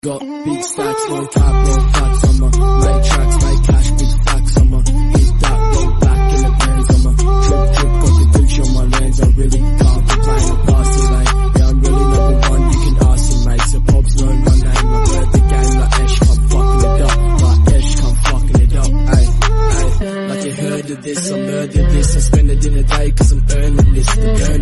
Got big stacks, no cap, no facts on my light tracks, like cash, big facts on my hit that, go back in the bands on my trip, got the Gucci on my lens. I really can't complain, I'm passing like, yeah, I'm really number one, you can ask him, mate. So Pops know my name, I heard the game like Esh, come fucking it up, like Esh, come fucking it up, ayy, ayy. Like you heard of this, I murdered this, I spend it in a day cause I'm earning this, the